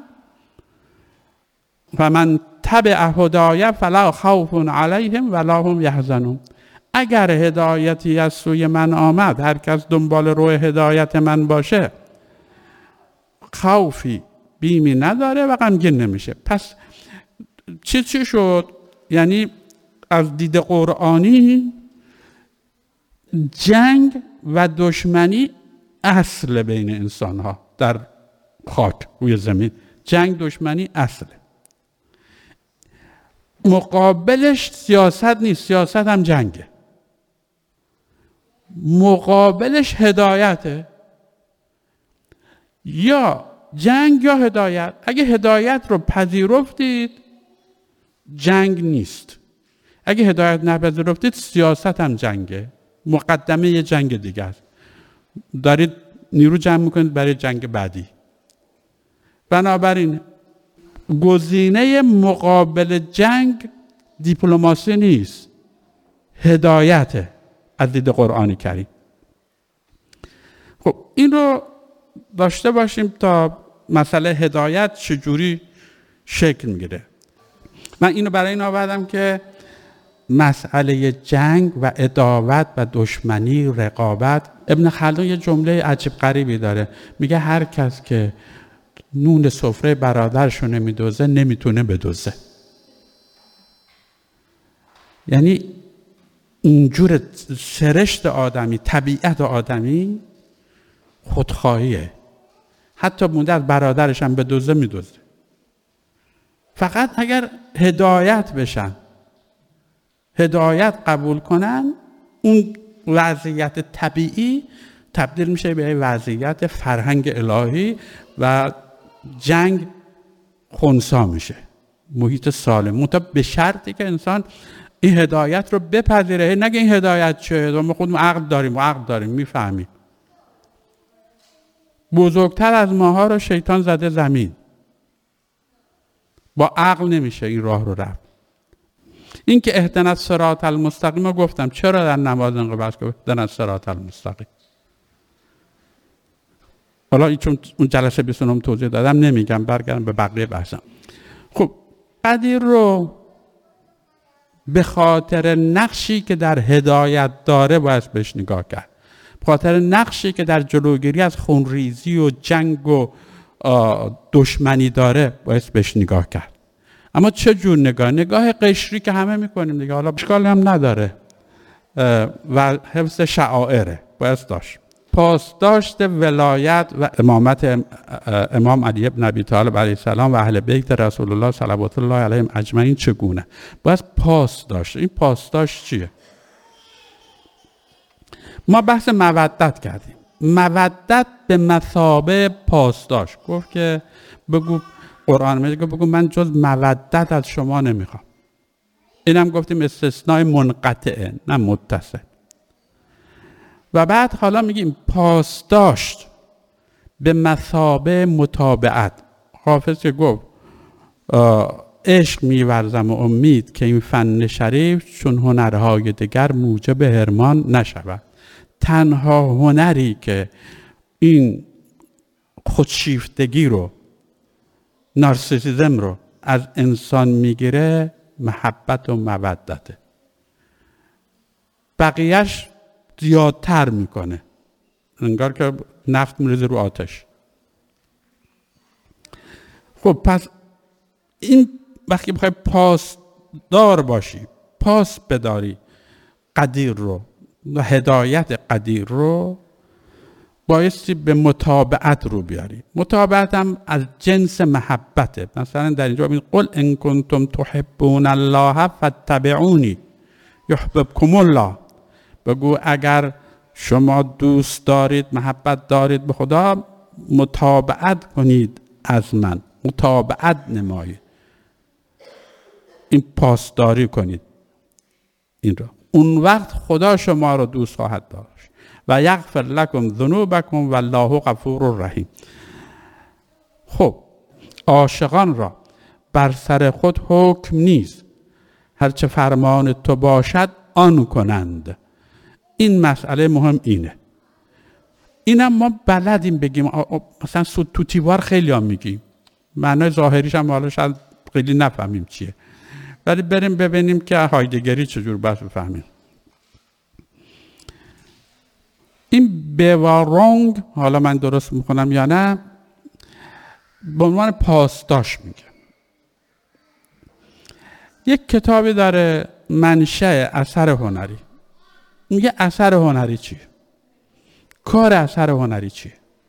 فمن تبع هدای فلا خوف علیهم ولا هم یحزنون. اگر هدایتی از سوی من آمد، هر کس دنبال رو هدایت من باشه، خوفی بیمی نداره و غمگین نمیشه. پس چی چی شد؟ یعنی از دید قرآنی جنگ و دشمنی اصل بین انسان ها در خاک روی زمین. جنگ دشمنی اصله. مقابلش سیاست نیست، سیاست هم جنگه. مقابلش هدایته، یا جنگ یا هدایت. اگه هدایت رو پذیرفتید جنگ نیست، اگه هدایت نپذیرفتید سیاست هم جنگه، مقدمه یه جنگ دیگه است. دارید نیرو جمع میکنید برای جنگ بعدی. بنابراین گزینه مقابل جنگ دیپلماسی نیست، هدایته از دید قرآن کریم. خب این رو داشته باشیم تا مسئله هدایت چجوری شکل میگیره. من اینو برای این آوردم که مسئله جنگ و عداوت و دشمنی، رقابت، ابن خلدون یه جمله عجیب غریبی داره، میگه هر کس که نون سفره برادرشو نمیدوزه نمیتونه بدوزه. یعنی اینجور سرشت آدمی، طبیعت آدمی خودخواهیه. حتی مونده از برادرش هم بدوزه میدوزه. فقط اگر هدایت بشن، هدایت قبول کنن، اون وضعیت طبیعی تبدیل میشه به وضعیت فرهنگ الهی و جنگ خنثی میشه، محیط سالم. منتها به شرطی که انسان این هدایت رو بپذیره. نگه این هدایت چه؟ ما خودمون عقل داریم و عقل داریم میفهمیم. بزرگتر از ماها رو شیطان زده زمین، با عقل نمیشه این راه رو رفت. این که اهدنا الصراط المستقیم رو گفتم چرا در نماز انقباض که اهدنا الصراط المستقیم. حالا چون اون جلسه بیست و نه توضیح دادم نمیگم، برگردم به بقیه بحثم. خب قدیر رو به خاطر نقشی که در هدایت داره باید بهش نگاه کرد، به خاطر نقشی که در جلوگیری از خونریزی و جنگ و دشمنی داره باید بهش نگاه کرد. اما چه جور نگاه؟ نگاه قشری که همه میکنیم دیگه، حالا اشکال هم نداره و حفظ شعائره باید داشت. پاسداشت ولایت و امامت امام علی بن ابی طالب علیه السلام و اهل بیت رسول الله صلوات الله علیهم اجمعین چگونه؟ باید پاس داشت. این پاسداشت چیه؟ ما بحث مودت کردیم. مودت به مثابه پاسداشت. گفت که بگو، قرآن میگه بگو من جز مودت از شما نمیخوام. اینم گفتیم استثناء منقطعه نه متصل. و بعد حالا میگیم پاسداشت به مثابه متابعت. حافظ که گفت عشق میورزم و امید که این فن شریف چون هنرهای دیگر موجب حرمان نشود. تنها هنری که این خودشیفتگی رو، نارسیسیزم رو از انسان میگیره محبت و مودته. بقیهش زیادتر میکنه، انگار که نفت میریزه رو آتش. خب پس این وقتی بخوای پاس دار باشی، پاس بداری قدیر رو و هدایت قدیر رو، بایستی به متابعت رو بیاری. متابعت هم از جنس محبته. مثلا در اینجا ببین قل ان کنتم تحبون الله فاتبعونی یحببکم الله. بگو اگر شما دوست دارید، محبت دارید به خدا، متابعت کنید از من، متابعت نمایید، این پاسداری کنید این رو. اون وقت خدا شما رو دوست خواهد داشت. و یغفر لکم ذنوبکم والله غفور رحیم. خب عاشقان را بر سر خود حکم نیست، هرچه فرمان تو باشد آن کنند. این مسئله مهم اینه. اینم ما بلدیم بگیم، مثلا سود تو تیوار خیلی هم میگیم، معنای ظاهریش هم حالا شاید خیلی نفهمیم چیه، ولی بریم ببینیم که هایدگری چجور باید بفهمیم. این بیوارونگ، حالا من درست میکنم یا نه، به عنوان پاسداش میگه. یک کتابی داره منشأ اثر هنری، میگه اثر هنری چیه؟ کار اثر هنری چیه؟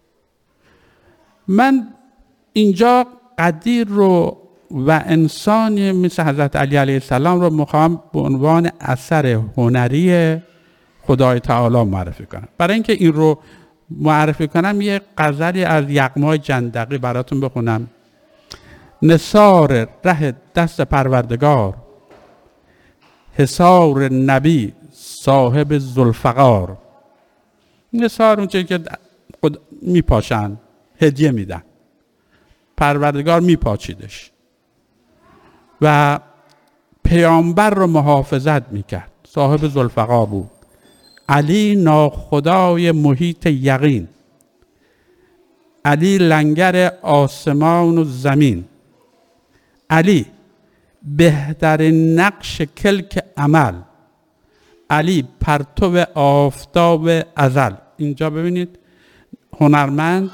من اینجا قدیر رو و انسانی مثل حضرت علی علیه السلام رو میخوام به عنوان اثر هنری خدای تعالی معرفی کنم. برای اینکه این رو معرفی کنم یه غزلی از یغمای جندقی براتون بخونم. نثار ره دست پروردگار، حصار نبی صاحب ذوالفقار. نثار اون چیزی که خود میپاشن، هدیه میدن، پروردگار میپاچیدش و پیامبر رو محافظت میکرد، صاحب ذوالفقار بود. علی ناخدای محیط یقین، علی لنگر آسمان و زمین، علی بهترین نقش کلک عمل، علی پرتو آفتاب ازل. اینجا ببینید هنرمند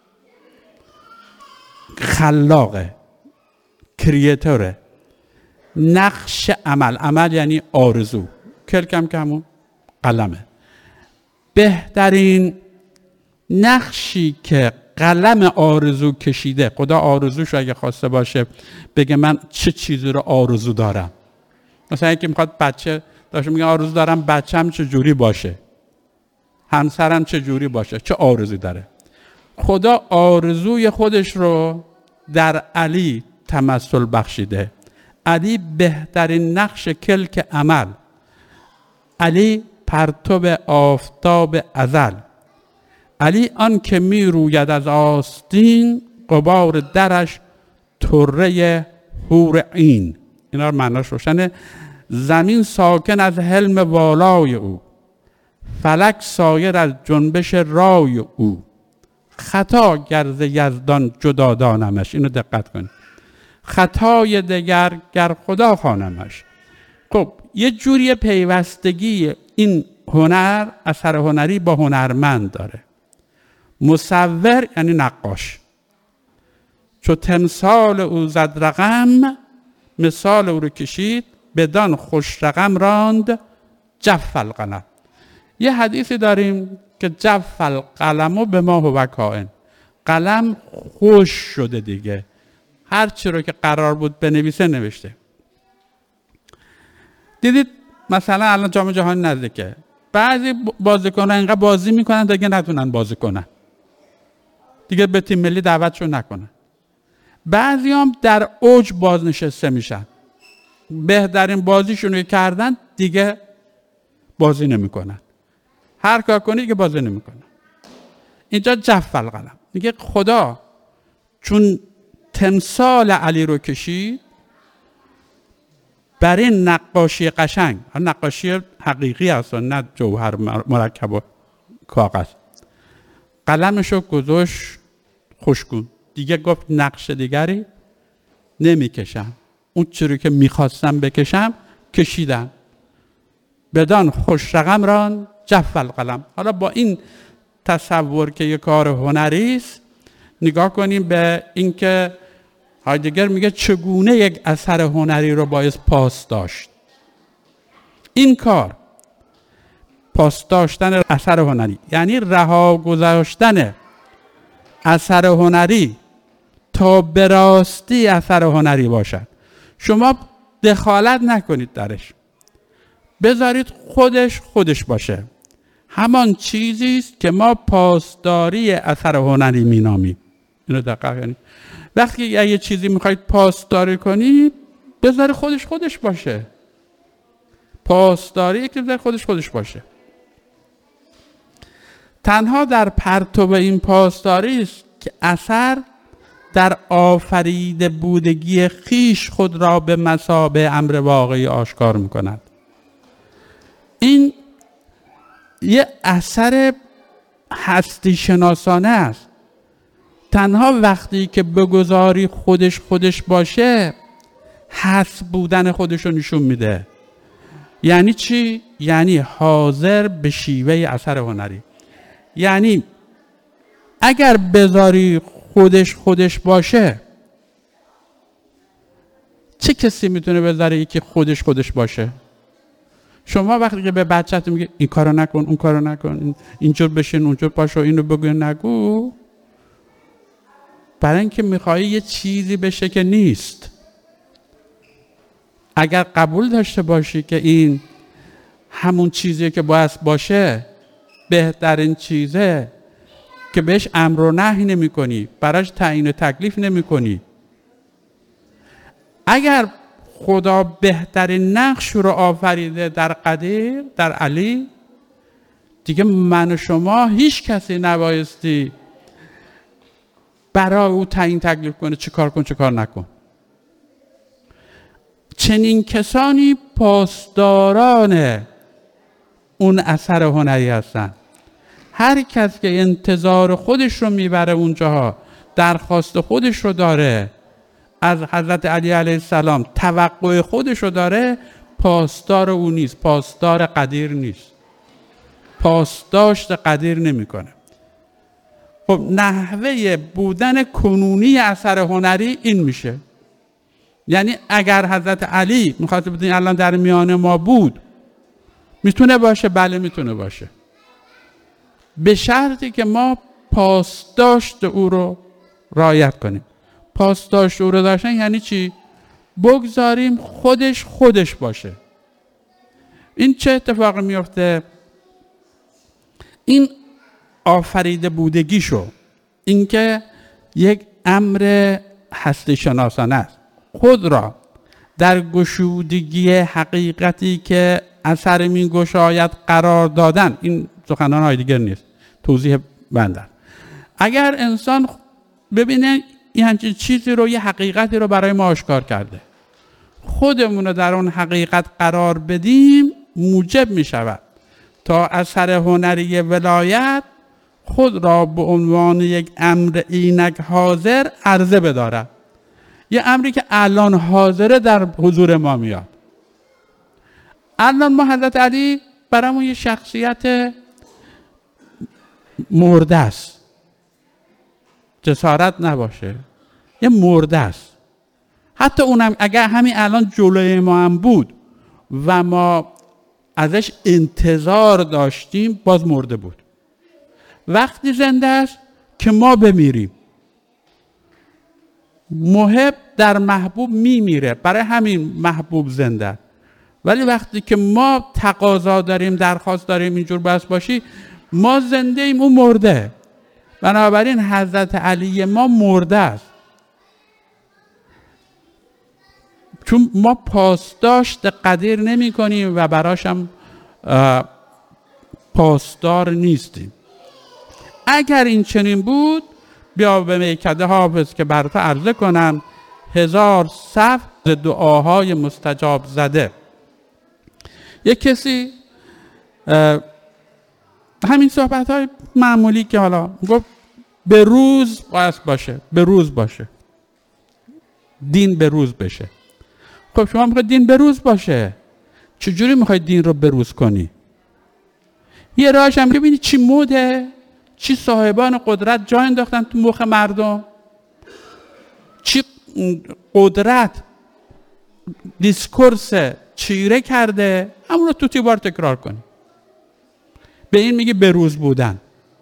خلاقه، کریتوره. نقش عمل، عمل یعنی آرزو، کلکم که همون قلمه. بهترین نقشی که قلم آرزو کشیده، خدا آرزوش اگه خواسته باشه بگه من چه چیزی رو آرزو دارم، مثلا یکی میخواد بچه داشته میگه آرزو دارم بچم چه جوری باشه، همسرم چه جوری باشه، چه آرزویی داره. خدا آرزوی خودش رو در علی تمثل بخشیده. علی بهترین نقش کلک عمل، علی پرتو آفتاب ازل، علی آن که می روید از آستین، غبار درش طره حور عین. اینا رو معناش روشنه. زمین ساکن از حلم والای او، فلک سایر از جنبش رای او. خطا گر ز یزدان جدا دانمش. اینو دقت کنید. خطای دگر گر خدا خوانمش. خب یه جوری پیوستگی این هنر، اثر هنری با هنرمند داره. مصور یعنی نقاش. چو تمثال او زد رقم، مثال او رو کشید، بدان خوش رقم راند جف القلم. یه حدیثی داریم که جف القلم به ما هو کائن، قلم خوش شده دیگه، هر چی رو که قرار بود بنویسه نوشته. دیدید مثلا الان جام جهانی نزدیکه، بعضی بازیکن‌ها اینقدر بازی میکنن دیگه نتونن بازی کنن، دیگه به تیم ملی دعوتشون نکنن. بعضی هم در اوج بازنشسته میشن، بهترین بازیشون رو کردن دیگه بازی نمیکنن، هر کار کنی که بازی نمیکنن. اینجا جف القلم میگه خدا چون تمثال علی رو کشید بر این نقاشی قشنگ، نقاشی حقیقی هست نه جوهر مرکب و کاغذ، قلمشو گذاشت خوشگون، دیگه گفت نقش دیگری نمیکشم، اون چیزی که میخواستم بکشم کشیدم، بدان خوش رقم ران جف القلم. حالا با این تصور که یک کار هنری است نگاه کنیم به اینکه هایدگر میگه چگونه یک اثر هنری رو باید پاس داشت. این کار پاس داشتن اثر هنری یعنی رها گذاشتن اثر هنری تا به راستی اثر هنری باشد. شما دخالت نکنید درش، بذارید خودش خودش باشه. همان چیزی است که ما پاسداری اثر هنری مینامیم. اینو دقیق کنید. وقتی یه چیزی میخواید پاسداری کنید، بذار خودش خودش باشه. پاسداری که بذار خودش خودش باشه. تنها در پرتو این پاسداری است که اثر در آفریده بودگی خیش خود را به مثابه امر واقعی آشکار میکند. این یه اثر هستی شناسانه است. تنها وقتی که بگذاری خودش خودش باشه، هست بودن خودش رو نشون میده. یعنی چی؟ یعنی حاضر به شیوه اثر هنری. یعنی اگر بذاری خودش خودش باشه، چه کسی میتونه بذاره که خودش خودش باشه؟ شما وقتی که به بچه‌تون میگه این کارو نکن، اون کارو نکن، اینجور بشین، اونجور پاشو، اینو بگو نگو، برای اینکه میخوای یه چیزی بشه که نیست. اگر قبول داشته باشی که این همون چیزیه که باید باشه، بهترین چیزه که بهش امر و نهی نمی کنی، براش تعیین و تکلیف نمی کنی. اگر خدا بهترین نقش رو آفریده در قدیر، در علی، دیگه من و شما هیچ کسی نبایستی برای او تعیین تکلیف کنه چه کار کن چه کار نکن. چنین کسانی پاسداران اون اثر هنری هستن. هر کس که انتظار خودش رو میبره اونجاها، درخواست خودش رو داره از حضرت علی علیه السلام، توقع خودش رو داره، پاسدار او نیست، پاسدار قدیر نیست، پاسداشت قدیر نمیکنه. خب نحوه بودن کنونی اثر هنری این میشه. یعنی اگر حضرت علی میخواد بدین الان در میان ما بود، میتونه باشه؟ بله میتونه باشه، به شرطی که ما پاسداشت او رو رعایت کنیم. پاسداشت او رو داشتن یعنی چی؟ بگذاریم خودش خودش باشه. این چه اتفاقی میفته؟ این آفریده بودگیشو، اینکه یک امر هستی شناسانه است، خود را در گشودگی حقیقتی که اثر می گشاید قرار دادن. این سخنان هایدگر نیست، توضیح بندن. اگر انسان ببینه این همچین چیزی رو، یه حقیقتی رو برای ما آشکار کرده، خودمون رو در اون حقیقت قرار بدیم، موجب می شود تا اثر هنری ولایت خود را به عنوان یک امر اینک حاضر عرضه بدارد. یه امری که الان حاضره در حضور ما میاد. الان ما حضرت علی برامون یه شخصیت مرده است، جسارت نباشه، یه مرده است. حتی اونم اگر همین الان جلوی ما هم بود و ما ازش انتظار داشتیم، باز مرده بود. وقتی زنده است که ما بمیریم. محب در محبوب میمیره، برای همین محبوب زنده. ولی وقتی که ما تقاضا داریم، درخواست داریم اینجور بس باشی، ما زنده ایم، اون مرده. بنابراین حضرت علی ما مرده است، چون ما پاسداشت قدیر نمی کنیم و براش هم پاسدار نیستیم. اگر این چنین بود، بیا به میکده حافظ که برات عرضه کنم هزار صف دعاهای مستجاب زده. یک کسی همین صحبت های معمولی که حالا گفت به روز باید باشه، به روز باشه، دین به روز بشه. خب شما میخواید دین به روز باشه، چجوری میخواید دین رو به روز کنی؟ یه راهش هم ببینی چی موده، چی صاحبان قدرت جا انداختن تو مخ مردم، چی قدرت دیسکورس چیره کرده، همون رو توتی بار تکرار کنی. به این میگه بروز بودن.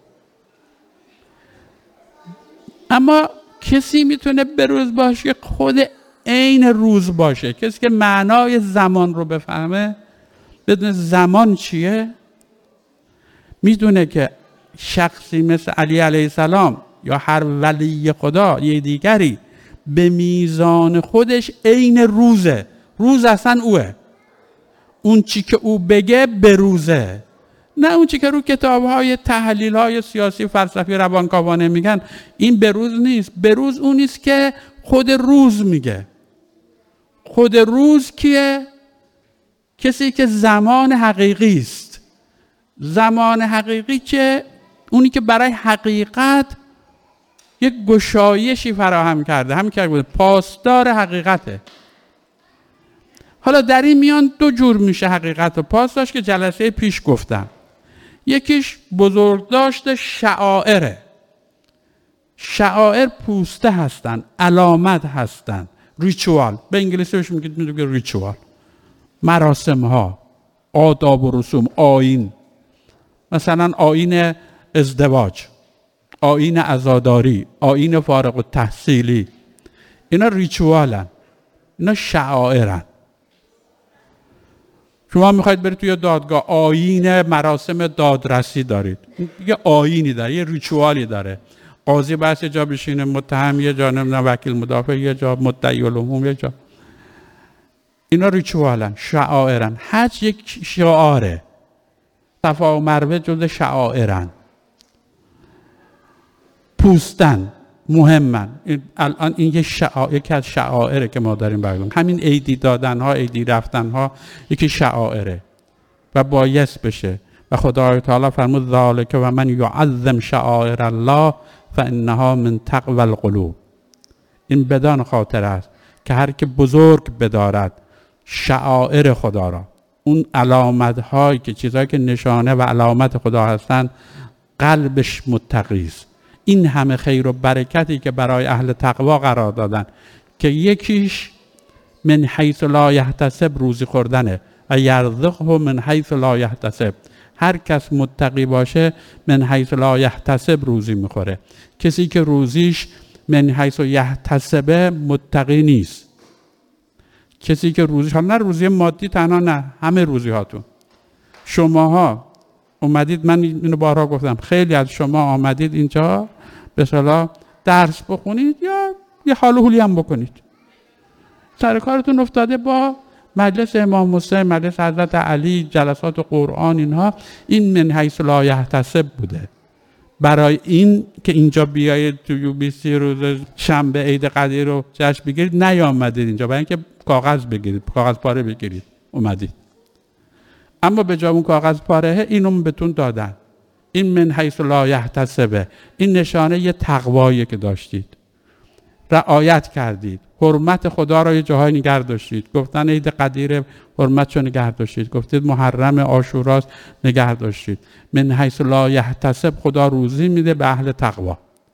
اما کسی میتونه بروز باشه که خود عین روز باشه. کسی که معنای زمان رو بفهمه، بدون زمان چیه، میدونه که شخصی مثل علی علیه السلام یا هر ولی خدا یه دیگری به میزان خودش عین روزه. روز اصلا اوه. اون چی که او بگه بروزه، نه اون چی که رو کتاب‌های تحلیل‌های سیاسی فلسفی روانکاوانه میگن. این بروز نیست. بروز اون نیست که خود روز میگه. خود روز کیه؟ کسی که زمان حقیقی است. زمان حقیقی که اونی که برای حقیقت یک گشایشی فراهم کرده، همین که بود پاسدار حقیقته. حالا در این میان دو جور میشه حقیقت و پاس داشت که جلسه پیش گفتم. یکیش بزرگداشت شعائره. شعائر پوسته هستن، علامت هستن، ریچوال. به انگلیسی بهش میگه ریچوال. مراسم ها، آداب و رسوم، آیین. مثلا آیین ازدواج، آیین عزاداری، آیین فارغ التحصیلی. اینا ریچوالن، اینا شعائرن. شما میخواید برید توی دادگاه، آیین مراسم دادرسی دارید، یه آیینی داره، یه ریچوالی داره. قاضی بس یه جا بشینه، متهم یه جا، نمیدونم وکیل مدافع یه جا، مدعی العموم یه جا. اینا ریچوالن، شعائرن. حج یک شعاره. صفا و مروه جز شعائرن. پوستن مهمن. الان این یه شعائر، یکی از شعائره که ما داریم برگزار. همین عیدی دادن ها، عیدی رفتن ها یکی شعائره و بایست بشه. و خدای تعالی فرمود ذالک و من یعظم شعائر الله فانها من تقوی القلوب. این بدان خاطر است که هر که بزرگ بدارد شعائر خدا را، اون علامت هایی که چیزهایی که نشانه و علامت خدا هستند، قلبش متقی است. این همه خیر و برکتی که برای اهل تقوا قرار دادن که یکیش من حیث لا یحتسب روزی خوردنه و یرزقه من حیث لا یحتسب. هر کس متقی باشه من حیث لا یحتسب روزی میخوره. کسی که روزیش من حیث یحتسبه متقی نیست. کسی که روزیش، حالا نه روزی مادی تنها، نه همه روزی هاتون. شماها اومدید، من اینو بارها گفتم، خیلی از شما آمدید اینجا به اصطلاح درس بخونید یا یه حال و حولی هم بکنید. سر کارتون افتاده با مجلس امام حسین، مجلس حضرت علی، جلسات قرآن، اینها. این من حیث لا یحتسب بوده. برای این که اینجا بیایید تو یو بی سی روز شنبه عید قدیر رو جشن بگیرید نیامدید اینجا، برای اینکه کاغذ بگیرید، کاغذ پاره بگیرید اومدید. اما به جای اون کاغذ پاره اینو بهتون دادن. این من حیث لا یحتسبه. این نشانه یه تقوایی که داشتید، رعایت کردید، حرمت خدا را یه جاهای نگه داشتید. گفتن عید قدیر حرمتش رو نگه داشتید، گفتید محرم عاشوراست نگه داشتید. من حیث لا یحتسب، خدا روزی میده به اهل تقوا.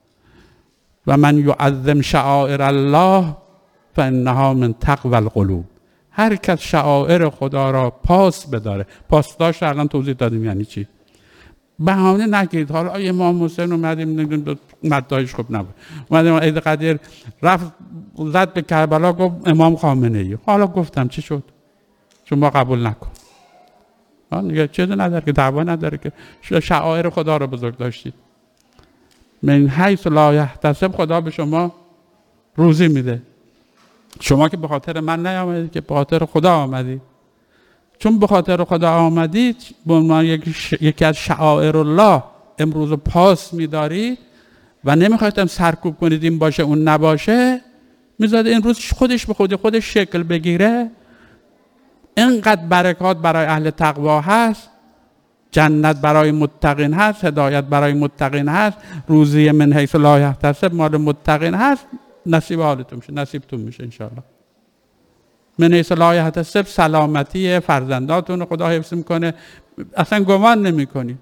و من یعظم شعائر الله فانها من تقوی القلوب. هر کس شعائر خدا را پاس بداره. پاس داشت الان توضیح دادیم یعنی چی. بهانه نگیرید حالا امام حسین اومدیم مدعایش خوب نبود، اومدیم عید قدیر رفت زد به کربلا گفت امام خامنه ای. حالا گفتم چی شد؟ شما قبول نکن. دیگه چیزی نداره که، دعوا نداره که، شعائر خدا را بزرگ داشتید. من حیث لا یحتسب، خدا به شما روزی میده. شما که به خاطر من نیامدید، که به خاطر خدا آمدید. چون به خاطر خدا آمدید، به عنوان یکی از شعائر الله امروز پاس میدارید و نمیخواید هم سرکوب کنید این باشه اون نباشه، میذارید این روز خودش به خود خودش شکل بگیره. اینقدر برکات برای اهل تقوا هست، جنت برای متقین هست، هدایت برای متقین هست، روزی من حیث لا یحتسب مال متقین هست. نصیب حالتون میشه، نصیبتون میشه انشاءالله. من حیث لا یحتسب، سلامتی فرزنداتون خدا حفظ میکنه، اصلا گمان نمیکنی.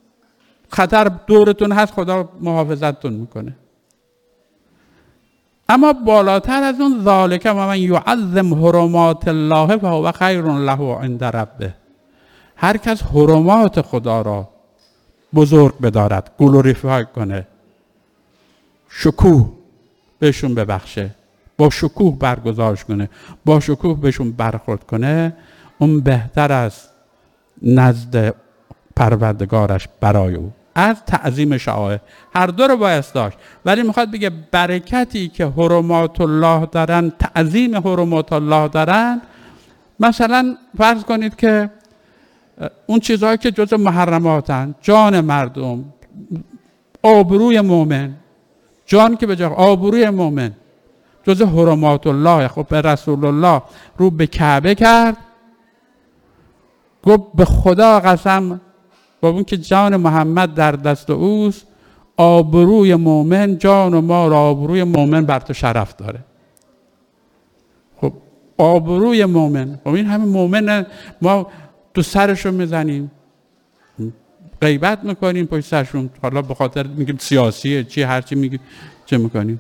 خطر دورتون هست، خدا محافظتتون میکنه. اما بالاتر از اون ذالک و من یعظم حرمات الله فهو خیر له عند ربه، هر کس حرمات خدا را بزرگ بدارد، گلوریفای کنه، شکوه بهشون ببخشه، با شکوه برگزارش کنه، با شکوه بهشون برخورد کنه، اون بهتر از نزد پروردگارش برای او از تعظیم شعائر. هر دو رو باید داشت، ولی میخواد بگه برکتی که حرمات الله دارن، تعظیم حرمات الله دارن، مثلا فرض کنید که اون چیزهایی که جز محرماتن، جان مردم، آبروی مؤمن، جان که به جای آبروی مؤمن جز حرمات الله. خب به رسول الله رو به کعبه کرد، گفت به خدا قسم با اون که جان محمد در دست اوست، آبروی مؤمن، جان و مال آبروی مؤمن بر تو شرف داره. خب آبروی مؤمن، خب این همه مؤمن ما تو سرشو میزنیم، غیبت میکنیم پشت سرشون، حالا به خاطر میگیم سیاسیه چی هرچی میگیم چه میکنیم.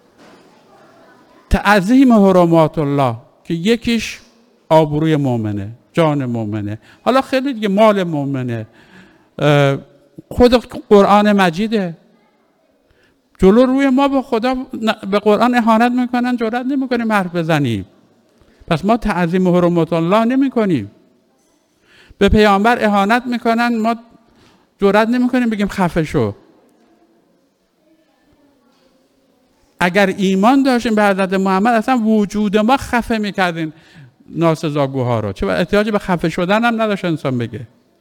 تعظیم حرمات الله که یکیش آبروی مؤمنه، جان مؤمنه، حالا خیلی دیگه مال مؤمنه، خود قرآن مجیده. جلو روی ما به خدا به قرآن اهانت میکنن، جرئت نمیکنیم حرف بزنیم، پس ما تعظیم حرمات الله نمیکنیم. به پیامبر اهانت میکنن، ما جرئت نمیکنیم بگیم خفه شو. اگر ایمان داشتیم به حضرت محمد اصلا وجود ما خفه میکردین ناسزاگوها رو، چه احتیاجی به خفه شدن هم نداشت انسان بگه.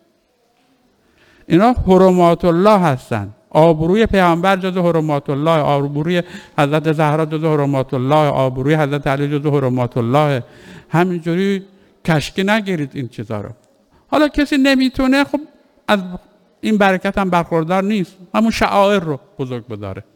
اینا حرمات الله هستن. آبروی پیامبر جز حرمات الله، آبروی حضرت زهرا جز حرمات الله، آبروی حضرت علی جز حرمات الله. همینجوری کشکی نگیرید این چیزا رو. حالا کسی نمیتونه، خب از این برکت هم برخوردار نیست، همون شعائر رو بزرگ بداره.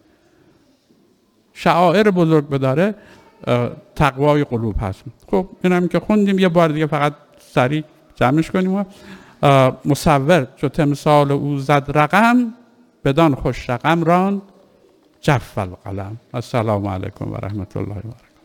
شعائر بزرگ بداره تقوای قلوب هست. خب این هم که خوندیم، یه بار دیگه فقط سریع جمعش کنیم. مصور چو تمثال او زد رقم، بدان خوش رقم راند جف القلم. السلام علیکم و رحمت الله و برکاته.